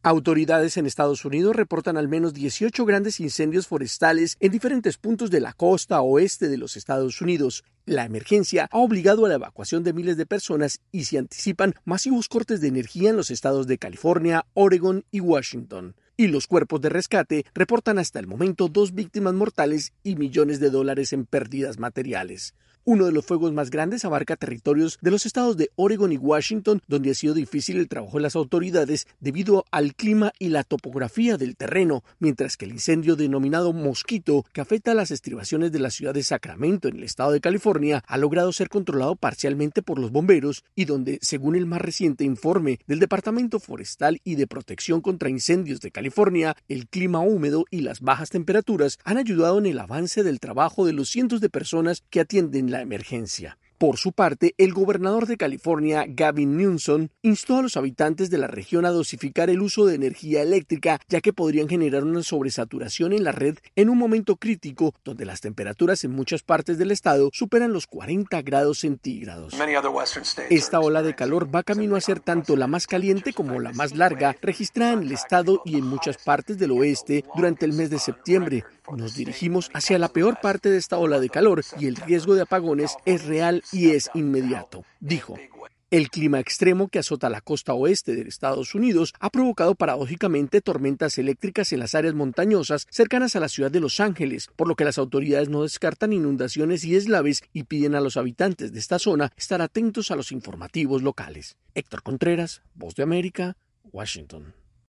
Autoridades en Estados Unidos reportan al menos 18 grandes incendios forestales en diferentes puntos de la costa oeste de los Estados Unidos. La emergencia ha obligado a la evacuación de miles de personas y se anticipan masivos cortes de energía en los estados de California, Oregon y Washington. Y los cuerpos de rescate reportan hasta el momento 2 víctimas mortales y millones de dólares en pérdidas materiales. Uno de los fuegos más grandes abarca territorios de los estados de Oregon y Washington, donde ha sido difícil el trabajo de las autoridades debido al clima y la topografía del terreno, mientras que el incendio denominado Mosquito, que afecta a las estribaciones de la ciudad de Sacramento en el estado de California, ha logrado ser controlado parcialmente por los bomberos y donde, según el más reciente informe del Departamento Forestal y de Protección contra Incendios de California, el clima húmedo y las bajas temperaturas han ayudado en el avance del trabajo de los cientos de personas que atienden la emergencia. Por su parte, el gobernador de California, Gavin Newsom, instó a los habitantes de la región a dosificar el uso de energía eléctrica, ya que podrían generar una sobresaturación en la red en un momento crítico donde las temperaturas en muchas partes del estado superan los 40 grados centígrados. Esta ola de calor va camino a ser tanto la más caliente como la más larga registrada en el estado y en muchas partes del oeste durante el mes de septiembre. Nos dirigimos hacia la peor parte de esta ola de calor y el riesgo de apagones es real y es inmediato, dijo. El clima extremo que azota la costa oeste de Estados Unidos ha provocado paradójicamente tormentas eléctricas en las áreas montañosas cercanas a la ciudad de Los Ángeles, por lo que las autoridades no descartan inundaciones y deslaves y piden a los habitantes de esta zona estar atentos a los informativos locales. Héctor Contreras, Voz de América, Washington.